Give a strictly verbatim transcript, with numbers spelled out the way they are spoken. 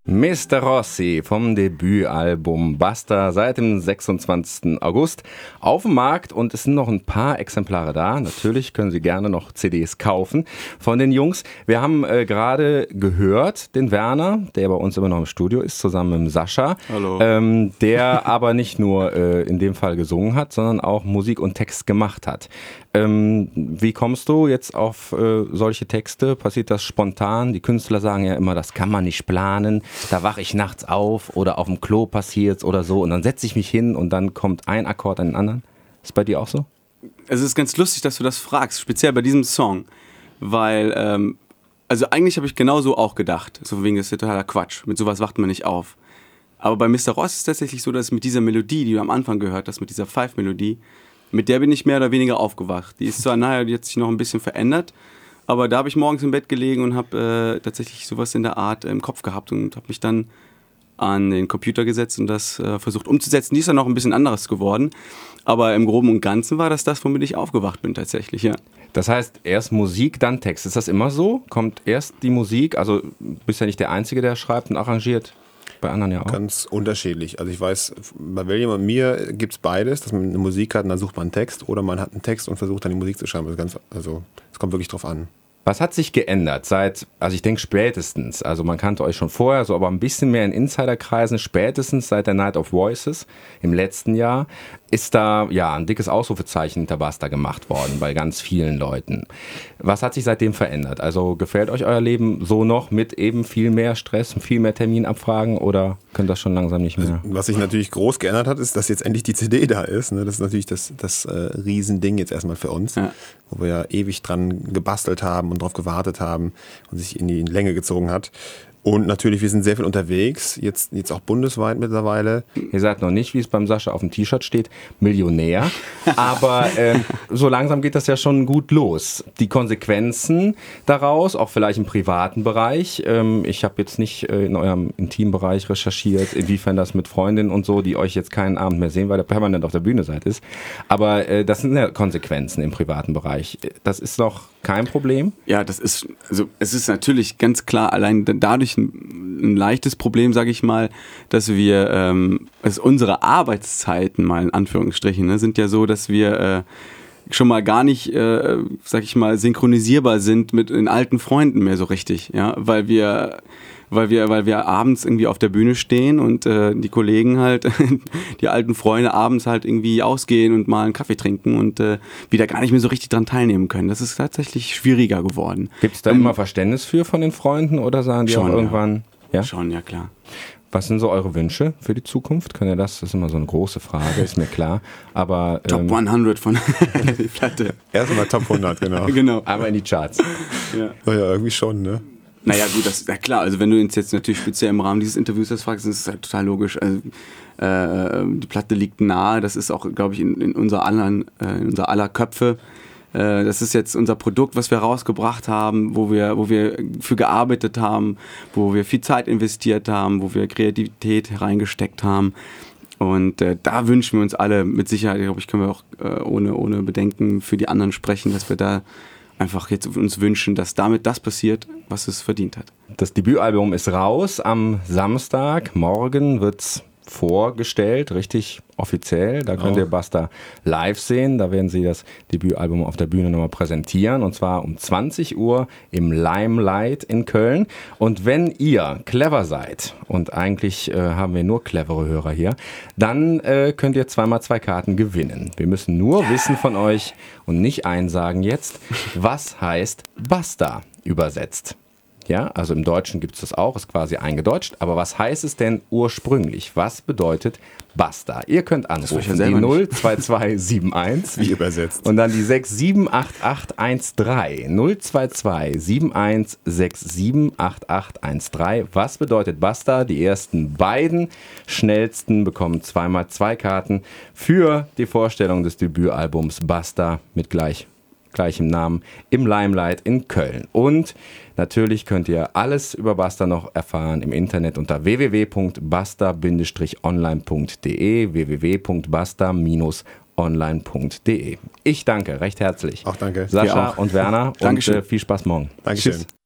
Mister Rossi vom Debütalbum Basta seit dem sechsundzwanzigsten August auf dem Markt und es sind noch ein paar Exemplare da. Natürlich können Sie gerne noch C Ds kaufen von den Jungs. Wir haben äh, gerade gehört, den Werner, der bei uns immer noch im Studio ist, zusammen mit dem Sascha. Hallo. Ähm, der aber nicht nur äh, in dem Fall gesungen hat, sondern auch Musik und Text gemacht hat. Ähm, wie kommst du jetzt auf äh, solche Texte? Passiert das spontan? Die Künstler sagen ja immer, das kann man nicht planen. Da wache ich nachts auf oder auf dem Klo passiert's oder so und dann setze ich mich hin und dann kommt ein Akkord an den anderen. Ist bei dir auch so? Es ist ganz lustig, dass du das fragst, speziell bei diesem Song, weil, ähm, also eigentlich habe ich genauso auch gedacht, so wegen, das ist ja totaler Quatsch, mit sowas wacht man nicht auf. Aber bei Mister Ross ist es tatsächlich so, dass mit dieser Melodie, die du am Anfang gehört hast, mit dieser Five-Melodie, mit der bin ich mehr oder weniger aufgewacht. Die ist zwar, naja, die hat sich noch ein bisschen verändert, aber da habe ich morgens im Bett gelegen und habe äh, tatsächlich sowas in der Art im Kopf gehabt und habe mich dann an den Computer gesetzt und das äh, versucht umzusetzen. Die ist dann noch ein bisschen anderes geworden, aber im Groben und Ganzen war das das, womit ich aufgewacht bin tatsächlich, ja. Das heißt, erst Musik, dann Text. Ist das immer so? Kommt erst die Musik, also bist ja nicht der Einzige, der schreibt und arrangiert? Bei anderen ja auch. Ganz unterschiedlich. Also ich weiß, bei William und mir gibt es beides, dass man eine Musik hat und dann sucht man einen Text oder man hat einen Text und versucht dann die Musik zu schreiben. Also ganz, also es kommt wirklich drauf an. Was hat sich geändert seit, also ich denke spätestens, also man kannte euch schon vorher, so aber ein bisschen mehr in Insiderkreisen, spätestens seit der Night of Voices im letzten Jahr, ist da ja ein dickes Ausrufezeichen hinter Basta gemacht worden bei ganz vielen Leuten. Was hat sich seitdem verändert? Also gefällt euch euer Leben so noch mit eben viel mehr Stress, viel mehr Terminabfragen oder könnt das schon langsam nicht mehr? Also, was sich natürlich groß geändert hat, ist, dass jetzt endlich die C D da ist. Ne? Das ist natürlich das, das äh, Riesending jetzt erstmal für uns, ja. Wo wir ja ewig dran gebastelt haben und drauf gewartet haben und sich in die Länge gezogen hat. Und natürlich, wir sind sehr viel unterwegs, jetzt, jetzt auch bundesweit mittlerweile. Ihr seid noch nicht, wie es beim Sascha auf dem T-Shirt steht, Millionär. Aber äh, so langsam geht das ja schon gut los. Die Konsequenzen daraus, auch vielleicht im privaten Bereich. Ähm, ich habe jetzt nicht äh, in eurem Intimbereich recherchiert, inwiefern das mit Freundinnen und so, die euch jetzt keinen Abend mehr sehen, weil ihr permanent auf der Bühne seid, ist. Aber äh, das sind ja Konsequenzen im privaten Bereich. Das ist doch kein Problem? Ja, das ist, also es ist natürlich ganz klar allein dadurch ein, ein leichtes Problem, sage ich mal, dass wir, ähm, also unsere Arbeitszeiten mal in Anführungsstrichen, ne, sind ja so, dass wir äh, schon mal gar nicht, äh, sag ich mal, synchronisierbar sind mit den alten Freunden mehr so richtig, ja, weil wir weil wir, weil wir abends irgendwie auf der Bühne stehen und äh, die Kollegen halt, die alten Freunde abends halt irgendwie ausgehen und mal einen Kaffee trinken und äh, wieder gar nicht mehr so richtig dran teilnehmen können. Das ist tatsächlich schwieriger geworden. Gibt es da um, immer Verständnis für von den Freunden oder sagen die schon, auch irgendwann? Ja. Ja? Schon, ja klar. Was sind so eure Wünsche für die Zukunft? Könnt ihr das? Das ist immer so eine große Frage, ist mir klar. Aber Top ähm, hundert von der Platte. Erstmal Top hundert, genau. Genau. Aber in die Charts. Ja. Naja, irgendwie schon, ne? Naja, gut, das ist ja klar. Also wenn du uns jetzt natürlich speziell im Rahmen dieses Interviews das fragst, ist es halt total logisch. Also, äh, die Platte liegt nahe. Das ist auch, glaube ich, in, in, unser aller, äh, in unser aller Köpfe. Äh, das ist jetzt unser Produkt, was wir rausgebracht haben, wo wir, wo wir für gearbeitet haben, wo wir viel Zeit investiert haben, wo wir Kreativität reingesteckt haben. Und äh, da wünschen wir uns alle mit Sicherheit, glaube ich, können wir auch äh, ohne, ohne Bedenken für die anderen sprechen, dass wir da einfach jetzt uns wünschen, dass damit das passiert, was es verdient hat. Das Debütalbum ist raus am Samstag. Morgen wird's vorgestellt, richtig offiziell. Da könnt oh. ihr Basta live sehen. Da werden sie das Debütalbum auf der Bühne nochmal präsentieren. Und zwar um zwanzig Uhr im Limelight in Köln. Und wenn ihr clever seid, und eigentlich äh, haben wir nur clevere Hörer hier, dann äh, könnt ihr zweimal zwei Karten gewinnen. Wir müssen nur wissen von euch und nicht einsagen jetzt, was heißt Basta übersetzt. Ja, also im Deutschen gibt es das auch, ist quasi eingedeutscht. Aber was heißt es denn ursprünglich? Was bedeutet Basta? Ihr könnt anrufen, die null zwei zwei sieben eins. Wie übersetzt? Und dann die sechs sieben acht acht eins drei. null zwei zwei sieben eins sechs sieben acht acht eins drei. Was bedeutet Basta? Die ersten beiden schnellsten bekommen zweimal zwei Karten für die Vorstellung des Debütalbums Basta mit gleich gleichem Namen im Limelight in Köln. Und natürlich könnt ihr alles über Basta noch erfahren im Internet unter w w w punkt basta bindestrich online punkt d e w w w punkt basta bindestrich online punkt d e. Ich danke recht herzlich. Auch danke. Sascha auch. und Werner und Dankeschön. äh, viel Spaß morgen. Dankeschön. Tschüss.